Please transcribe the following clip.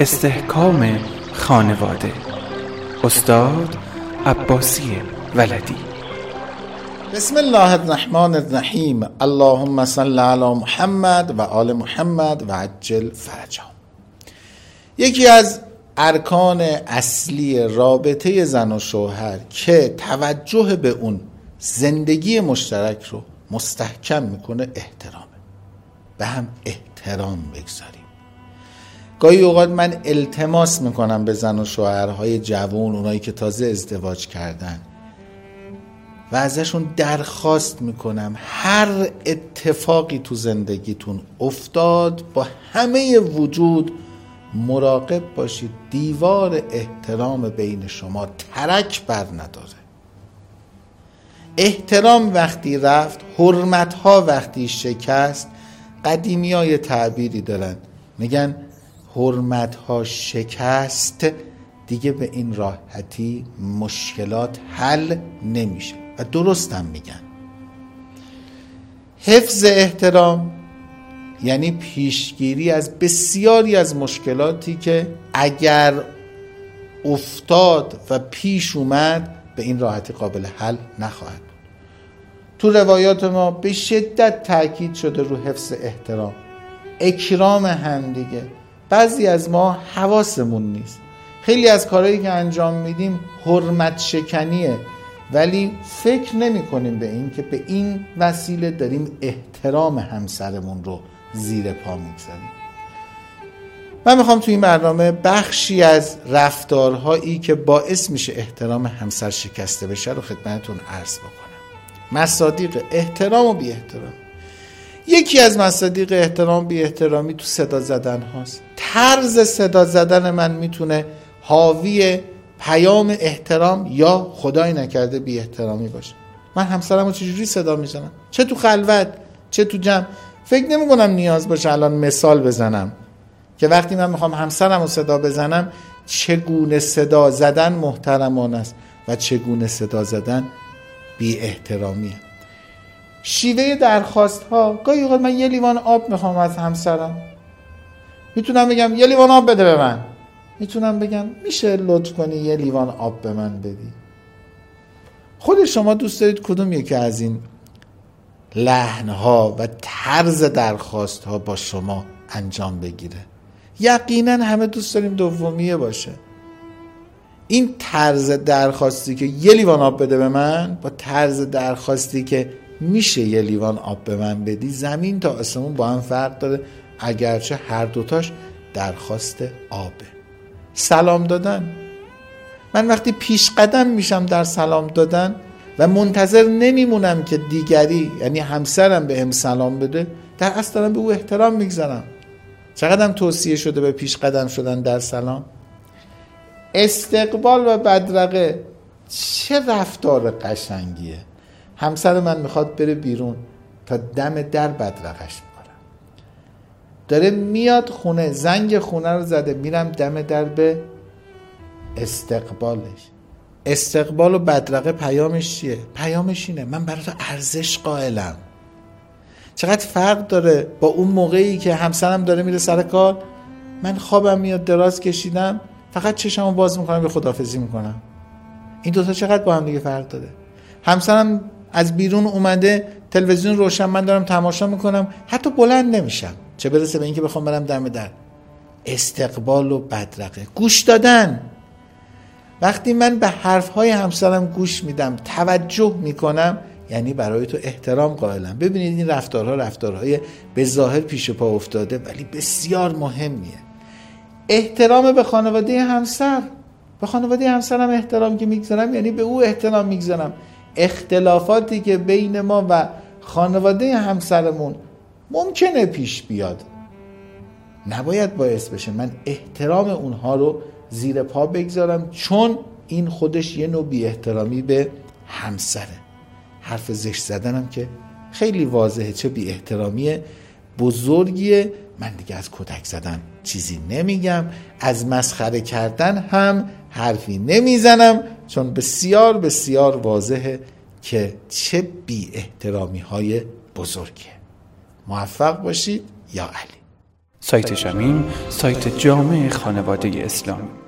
استحکام خانواده. استاد عباسی ولدی. بسم الله الرحمن الرحیم. اللهم صل علی محمد و آل محمد و عجل فرجهم. یکی از ارکان اصلی رابطه زن و شوهر که توجه به اون زندگی مشترک رو مستحکم میکنه احترامه. به هم احترام بگذاریم. گاهی اوقات من التماس میکنم به زن و شوهرهای جوان، اونایی که تازه ازدواج کردن، و ازشون درخواست میکنم هر اتفاقی تو زندگیتون افتاد با همه وجود مراقب باشید دیوار احترام بین شما ترک بر نداره. احترام وقتی رفت، حرمتها وقتی شکست، قدیمی ها یه تعبیری دارن میگن حرمتها شکست دیگه به این راحتی مشکلات حل نمیشه و درست هم میگن. حفظ احترام یعنی پیشگیری از بسیاری از مشکلاتی که اگر افتاد و پیش اومد به این راحتی قابل حل نخواهد بود. تو روایات ما به شدت تاکید شده رو حفظ احترام، اکرام همدیگه. بعضی از ما حواسمون نیست، خیلی از کارهایی که انجام میدیم حرمت شکنیه، ولی فکر نمی کنیم به این که به این وسیله داریم احترام همسرمون رو زیر پا میگذاریم. من میخوام تو این برنامه بخشی از رفتارهایی که باعث میشه احترام همسر شکسته بشه رو خدمتتون عرض بکنم. مصادیق احترام و بی احترام. یکی از مصادیق احترام بی احترامی تو صدا زدن هاست. طرز صدا زدن من میتونه حاوی پیام احترام یا خدای نکرده بی احترامی باشه. من همسرم رو چجوری صدا میزنم؟ چه تو خلوت چه تو جمع. فکر نمی کنم نیاز باشه الان مثال بزنم که وقتی من میخوام همسرم رو صدا بزنم چگونه صدا زدن محترمانه است و چگونه صدا زدن بی احترامیه. شیوه درخواست ها. گاهی اوقات من یه لیوان آب میخوام از همسرم، میتونم بگم یه لیوان آب بده به من، میتونم بگم میشه لطف کنی یه لیوان آب به من بدی. خود شما دوست دارید کدوم یکی از این لحنها و طرز درخواست ها با شما انجام بگیره؟ یقینا همه دوست داریم دومیه باشه. این طرز درخواستی که یه لیوان آب بده به من با طرز درخواستی که میشه یه لیوان آب به من بدی، زمین تا آسمون با هم فرق داره، اگرچه هر دوتاش درخواست آبه. سلام دادن. من وقتی پیش قدم میشم در سلام دادن و منتظر نمیمونم که دیگری یعنی همسرم به هم سلام بده، در اصل دارم به او احترام میگذارم. چقدرم توصیه شده به پیش قدم شدن در سلام. استقبال و بدرقه چه رفتار قشنگیه. همسر من میخواد بره بیرون، تا دم در بدرقش میکنم. داره میاد خونه، زنگ خونه رو زده، میرم دم در به استقبالش. استقبال و بدرقه پیامش چیه؟ پیامش اینه من برای تو ارزش قائلم. چقدر فرق داره با اون موقعی که همسرم داره میره سر کار، من خوابم میاد دراز کشیدم، فقط چشمو باز میکنم به خداحافظی میکنم. این دوتا چقدر با هم دیگه فرق داره. همسرم از بیرون اومده، تلویزیون روشن، من دارم تماشا میکنم، حتی بلند نمیشم، چه برسه به اینکه بخوام برم دم در. استقبال و بدرقه. گوش دادن. وقتی من به حرفهای همسرم گوش میدم، توجه میکنم، یعنی برای تو احترام قائلم. ببینید این رفتارهای به ظاهر پیش پا افتاده ولی بسیار مهمیه. احترام به خانواده همسر. به خانواده همسرم احترام که میگذارم یعنی به او احترام میگذارم. اختلافاتی که بین ما و خانواده همسرمون ممکنه پیش بیاد نباید باعث بشه من احترام اونها رو زیر پا بگذارم، چون این خودش یه نوع بی احترامی به همسره. حرف زشت زدنم که خیلی واضحه چه بی احترامی بزرگیه. من دیگه از کتک زدن چیزی نمیگم، از مسخره کردن هم حرفی نمیزنم، چون بسیار بسیار واضحه که چه بی احترامی های بزرگیه. موفق باشید. یا علی. سایت شمیم سایت جامع خانواده اسلامی.